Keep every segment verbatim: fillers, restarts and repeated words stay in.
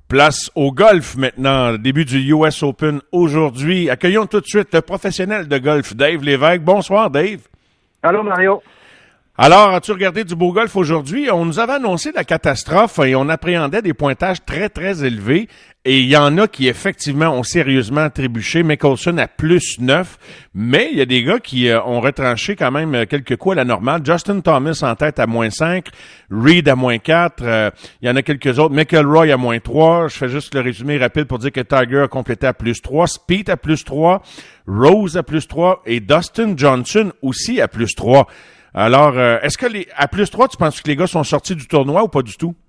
Place au golf maintenant, début du U S Open aujourd'hui. Accueillons tout de suite le professionnel de golf, Dave Lévesque. Bonsoir, Dave. Allô, Mario. Alors, as-tu regardé du beau golf aujourd'hui? On nous avait annoncé la catastrophe et on appréhendait des pointages très, très élevés. Et il y en a qui, effectivement, ont sérieusement trébuché. Mickelson à plus neuf. Mais il y a des gars qui euh, ont retranché quand même quelques coups à la normale. Justin Thomas en tête à moins cinq. Reed à moins quatre. Euh, il y en a quelques autres. McIlroy à moins trois. Je fais juste le résumé rapide pour dire que Tiger a complété à plus trois. Spieth à plus trois. Rose à plus trois. Et Dustin Johnson aussi à plus trois. Alors, euh, est-ce que les à plus trois, tu penses que les gars sont sortis du tournoi ou pas du tout?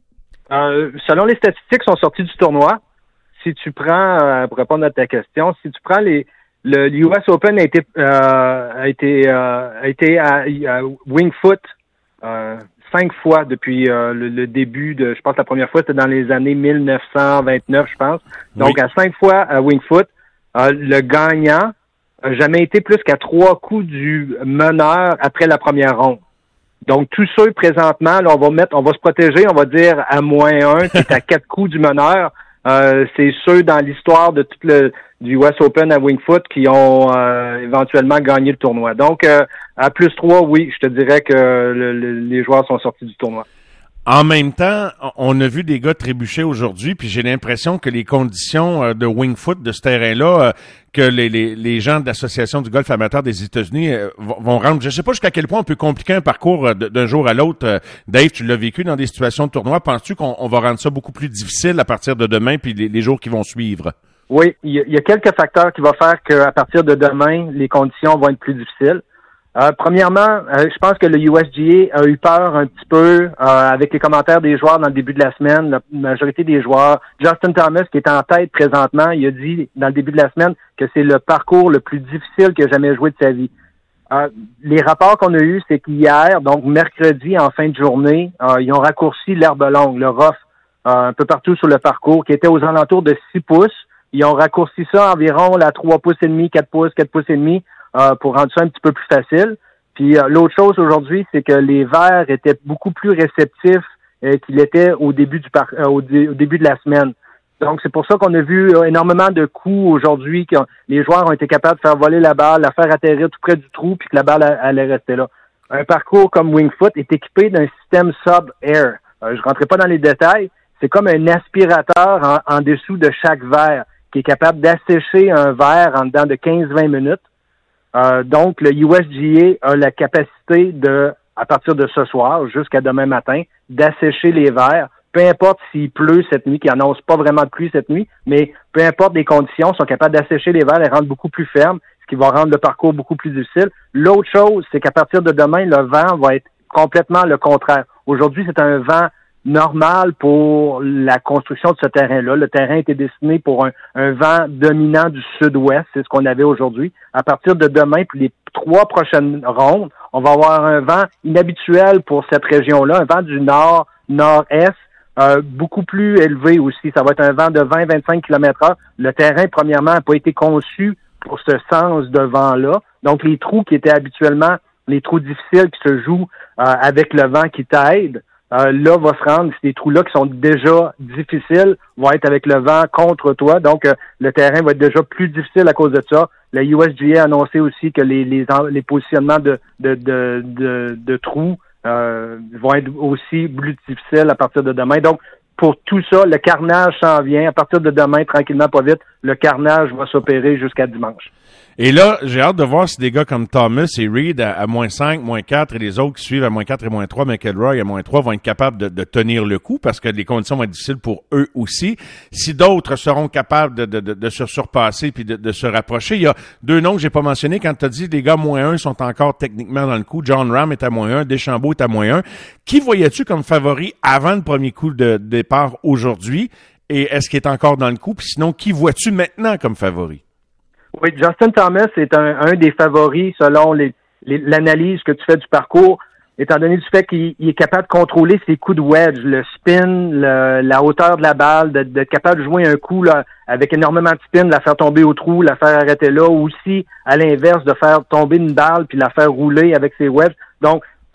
Euh, selon les statistiques, ils sont sortis du tournoi. Si tu prends, euh, pour répondre à ta question, si tu prends les le U S Open a été euh, a été euh, a été à, à Winged Foot euh, cinq fois depuis euh, le, le début de, je pense que la première fois c'était dans les années mille neuf cent vingt-neuf, je pense. Donc oui. À cinq fois à Winged Foot, euh, le gagnant n'a jamais été plus qu'à trois coups du meneur après la première ronde. Donc, tous ceux présentement, là, on va mettre, on va se protéger, on va dire à moins un, c'est à quatre coups du meneur. Euh, c'est ceux dans l'histoire de tout le du U S Open à Winged Foot qui ont euh, éventuellement gagné le tournoi. Donc, euh, à plus trois, oui, je te dirais que le, le, les joueurs sont sortis du tournoi. En même temps, on a vu des gars trébucher aujourd'hui, puis j'ai l'impression que les conditions de Winged Foot de ce terrain-là, que les, les, les gens de l'Association du golf amateur des États-Unis vont rendre, je ne sais pas jusqu'à quel point on peut compliquer un parcours d'un jour à l'autre. Dave, tu l'as vécu dans des situations de tournoi. Penses-tu qu'on on va rendre ça beaucoup plus difficile à partir de demain puis les, les jours qui vont suivre? Oui, il y, a, il y a quelques facteurs qui vont faire qu'à partir de demain, les conditions vont être plus difficiles. Euh, premièrement, euh, je pense que le U S G A a eu peur un petit peu euh, avec les commentaires des joueurs dans le début de la semaine. La majorité des joueurs, Justin Thomas qui est en tête présentement, il a dit dans le début de la semaine que c'est le parcours le plus difficile qu'il a jamais joué de sa vie. Euh, les rapports qu'on a eus, c'est qu'hier, donc mercredi en fin de journée, euh, ils ont raccourci l'herbe longue, le rough, euh, un peu partout sur le parcours, qui était aux alentours de six pouces. Ils ont raccourci ça environ à trois pouces et demi, quatre pouces, quatre pouces et demi. Euh, pour rendre ça un petit peu plus facile. Puis euh, l'autre chose aujourd'hui, c'est que les verts étaient beaucoup plus réceptifs euh, qu'ils étaient au début du par- euh, au, dé- au début de la semaine. Donc c'est pour ça qu'on a vu euh, énormément de coups aujourd'hui, que les joueurs ont été capables de faire voler la balle, la faire atterrir tout près du trou, puis que la balle a- allait rester là. Un parcours comme Winged Foot est équipé d'un système sub-air. Euh, je rentrerai pas dans les détails. C'est comme un aspirateur en, en dessous de chaque verre qui est capable d'assécher un verre en dedans de quinze à vingt minutes. Euh, donc, le U S G A a la capacité de, à partir de ce soir jusqu'à demain matin, d'assécher les verres. Peu importe s'il pleut cette nuit, qu'il n'annonce pas vraiment de pluie cette nuit, mais peu importe les conditions, ils sont capables d'assécher les verres et rendre beaucoup plus fermes, ce qui va rendre le parcours beaucoup plus difficile. L'autre chose, c'est qu'à partir de demain, le vent va être complètement le contraire. Aujourd'hui, c'est un vent normal pour la construction de ce terrain-là. Le terrain était destiné pour un, un vent dominant du sud-ouest, c'est ce qu'on avait aujourd'hui. À partir de demain, puis les trois prochaines rondes, on va avoir un vent inhabituel pour cette région-là, un vent du nord-nord-est, euh, beaucoup plus élevé aussi. Ça va être un vent de vingt à vingt-cinq kilomètres heure. Le terrain, premièrement, n'a pas été conçu pour ce sens de vent-là. Donc, les trous qui étaient habituellement, les trous difficiles qui se jouent euh, avec le vent qui t'aide, Euh, là, va se rendre, ces trous-là qui sont déjà difficiles, vont être avec le vent contre toi. Donc, euh, le terrain va être déjà plus difficile à cause de ça. Le U S G A a annoncé aussi que les les, les positionnements de, de, de, de, de trous euh, vont être aussi plus difficiles à partir de demain. Donc, pour tout ça, le carnage s'en vient. À partir de demain, tranquillement, pas vite, le carnage va s'opérer jusqu'à dimanche. Et là, j'ai hâte de voir si des gars comme Thomas et Reed à, à moins cinq, moins quatre et les autres qui suivent à moins quatre et moins trois, McIlroy à moins trois vont être capables de, de tenir le coup parce que les conditions vont être difficiles pour eux aussi. Si d'autres seront capables de, de, de, de se surpasser puis de, de se rapprocher, il y a deux noms que j'ai pas mentionnés. Quand tu as dit les gars moins un sont encore techniquement dans le coup, John Rahm est à moins un, Deschambault est à moins un. Qui voyais-tu comme favori avant le premier coup de départ aujourd'hui? Et est-ce qu'il est encore dans le coup? Puis sinon, qui vois-tu maintenant comme favori? Oui, Justin Thomas est un, un des favoris selon les, les, l'analyse que tu fais du parcours, étant donné du fait qu'il est capable de contrôler ses coups de wedge, le spin, le, la hauteur de la balle, d'être de, de capable de jouer un coup là, avec énormément de spin, la faire tomber au trou, la faire arrêter là, ou aussi, à l'inverse, de faire tomber une balle puis la faire rouler avec ses wedges. Donc,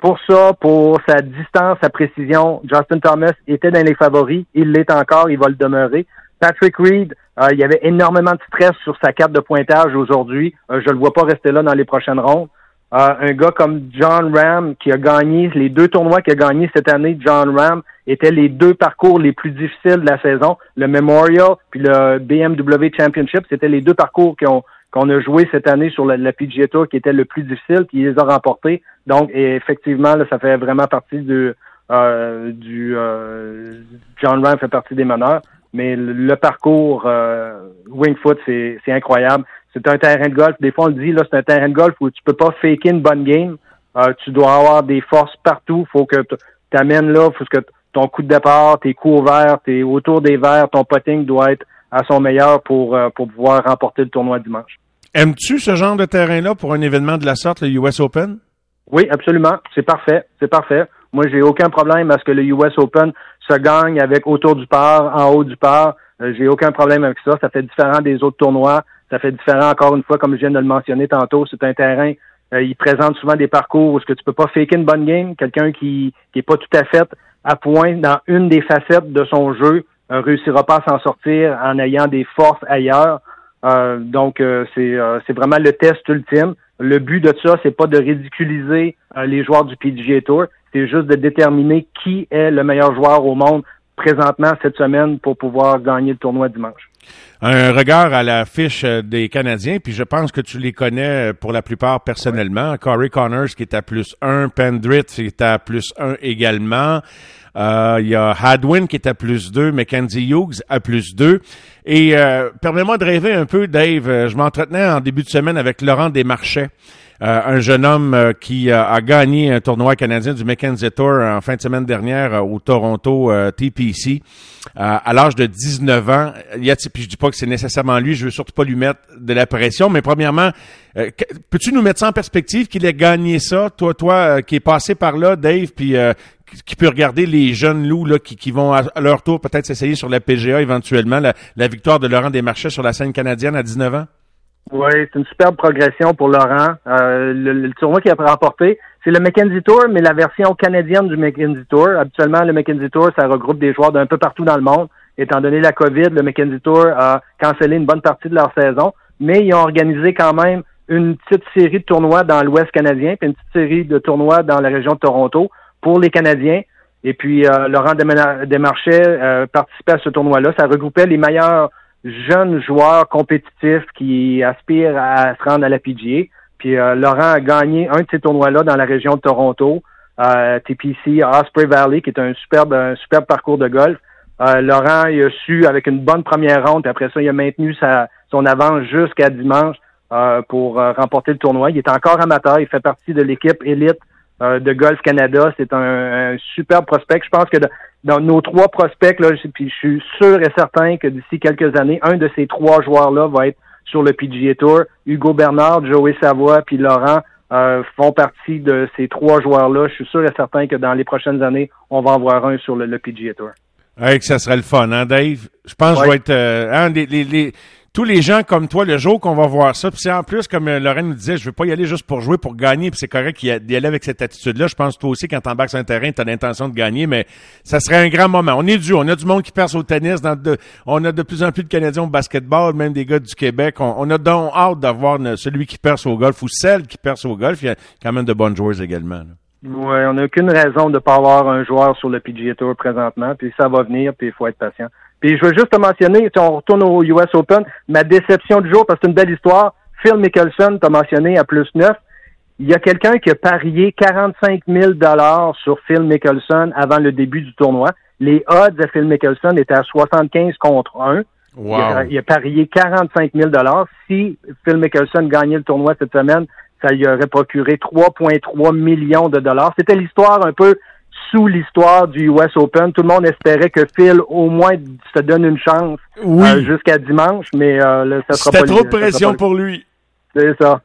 pour ça, pour sa distance, sa précision, Justin Thomas était dans les favoris. Il l'est encore, il va le demeurer. Patrick Reed, euh, il y avait énormément de stress sur sa carte de pointage aujourd'hui. Euh, je le vois pas rester là dans les prochaines rondes. Euh, un gars comme John Ram qui a gagné les deux tournois qu'il a gagnés cette année, John Ram, étaient les deux parcours les plus difficiles de la saison. Le Memorial puis le B M W Championship, c'était les deux parcours qui ont qu'on a joué cette année sur la, la P G A Tour qui était le plus difficile, puis il les a remportés. Donc, et effectivement, là, ça fait vraiment partie du euh, du euh, John Ram fait partie des meneurs. Mais le, le parcours euh, Winged Foot, c'est, c'est incroyable. C'est un terrain de golf. Des fois, on le dit, là, c'est un terrain de golf où tu peux pas faker une bonne game. Euh, tu dois avoir des forces partout. Faut que tu t'amènes là. Faut que ton coup de départ, tes coups ouverts, tes autour des verres, ton putting doit être à son meilleur pour euh, pour pouvoir remporter le tournoi dimanche. Aimes-tu ce genre de terrain-là pour un événement de la sorte, le U S Open? Oui, absolument. C'est parfait. C'est parfait. Moi, j'ai aucun problème à ce que le U S Open se gagne avec autour du par, en haut du par. Euh, j'ai aucun problème avec ça. Ça fait différent des autres tournois. Ça fait différent, encore une fois, comme je viens de le mentionner tantôt. C'est un terrain, euh, il présente souvent des parcours où est-ce que tu peux pas faker une bonne game. Quelqu'un qui qui est pas tout à fait à point dans une des facettes de son jeu euh, réussira pas à s'en sortir en ayant des forces ailleurs. Euh, donc, euh, c'est euh, c'est vraiment le test ultime. Le but de ça, c'est pas de ridiculiser euh, les joueurs du P G A Tour. C'est juste de déterminer qui est le meilleur joueur au monde présentement cette semaine pour pouvoir gagner le tournoi dimanche. Un regard à la fiche des Canadiens, puis je pense que tu les connais pour la plupart personnellement. Ouais. Corey Connors qui est à plus un, Pendrith qui est à plus un également. Euh, il y a Hadwin qui est à plus deux, Mackenzie Hughes à plus deux. Et euh, permets-moi de rêver un peu, Dave. Je m'entretenais en début de semaine avec Laurent Desmarchais, euh, un jeune homme euh, qui euh, a gagné un tournoi canadien du Mackenzie Tour en fin de semaine dernière euh, au Toronto euh, T P C euh, à l'âge de dix-neuf ans. Il y a, puis je dis pas que c'est nécessairement lui, je veux surtout pas lui mettre de la pression, mais premièrement, euh, peux-tu nous mettre ça en perspective qu'il ait gagné ça, toi, toi euh, qui est passé par là, Dave, puis euh, qui peut regarder les jeunes loups là qui, qui vont à leur tour peut-être s'essayer sur la P G A éventuellement, la, la victoire de Laurent Desmarchais sur la scène canadienne à dix-neuf ans? Oui, c'est une superbe progression pour Laurent. Euh, le, le tournoi qu'il a remporté, c'est le Mackenzie Tour, mais la version canadienne du Mackenzie Tour. Habituellement, le Mackenzie Tour, ça regroupe des joueurs d'un peu partout dans le monde. Étant donné la COVID, le Mackenzie Tour a cancellé une bonne partie de leur saison, mais ils ont organisé quand même une petite série de tournois dans l'Ouest canadien, puis une petite série de tournois dans la région de Toronto pour les Canadiens. Et puis, euh, Laurent Desmarchais euh, participait à ce tournoi-là. Ça regroupait les meilleurs jeunes joueurs compétitifs qui aspirent à se rendre à la P G A. Puis, euh, Laurent a gagné un de ces tournois-là dans la région de Toronto, euh, T P C Osprey Valley, qui est un superbe, un superbe parcours de golf. Euh, Laurent, il a su, avec une bonne première ronde, puis après ça, il a maintenu sa, son avance jusqu'à dimanche euh, pour euh, remporter le tournoi. Il est encore amateur. Il fait partie de l'équipe élite Euh, de Golf Canada. C'est un, un superbe prospect. Je pense que de, dans nos trois prospects, là, puis je suis sûr et certain que d'ici quelques années, un de ces trois joueurs-là va être sur le P G A Tour. Hugo Bernard, Joey Savoie, puis Laurent euh, font partie de ces trois joueurs-là. Je suis sûr et certain que dans les prochaines années, on va en voir un sur le, le P G A Tour. Ouais, que ça serait le fun, hein, Dave? Je pense ouais. que je vais être... Euh, hein, les, les, les, tous les gens comme toi, le jour qu'on va voir ça, puis c'est en plus, comme euh, Lorraine nous disait, je veux pas y aller juste pour jouer, pour gagner, puis c'est correct d'y aller avec cette attitude-là. Je pense que toi aussi, quand t'embarques sur un terrain, t'as l'intention de gagner, mais ça serait un grand moment. On est dû, on a du monde qui perce au tennis, dans de, on a de plus en plus de Canadiens au basketball, même des gars du Québec. On, on a donc hâte d'avoir celui qui perce au golf ou celle qui perce au golf. Il y a quand même de bonnes joueuses également, là. Oui, on n'a aucune raison de ne pas avoir un joueur sur le P G A Tour présentement, puis ça va venir, puis il faut être patient. Puis je veux juste te mentionner, si on retourne au U S Open, ma déception du jour, parce que c'est une belle histoire, Phil Mickelson t'a mentionné à plus neuf. Il y a quelqu'un qui a parié quarante-cinq mille dollars sur Phil Mickelson avant le début du tournoi. Les odds à Phil Mickelson étaient à soixante-quinze contre un. Wow. Il, a, il a parié quarante-cinq mille dollars. Si Phil Mickelson gagnait le tournoi cette semaine, ça lui aurait procuré trois virgule trois millions de dollars. C'était l'histoire un peu sous l'histoire du U S Open. Tout le monde espérait que Phil, au moins, se donne une chance oui. euh, jusqu'à dimanche, mais euh, là, ça sera C'était pas... trop de pression pas... pour lui. C'est ça.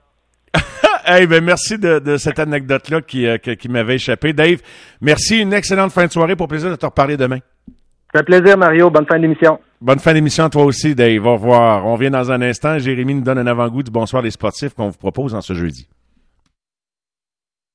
Hey, ben merci de, de cette anecdote-là qui, euh, qui, qui m'avait échappé. Dave, merci. Une excellente fin de soirée. Pour plaisir de te reparler demain. Ça fait plaisir, Mario. Bonne fin d'émission. Bonne fin d'émission à toi aussi, Dave. Au revoir. On vient dans un instant. Jérémy nous donne un avant-goût du Bonsoir les sportifs qu'on vous propose en ce jeudi.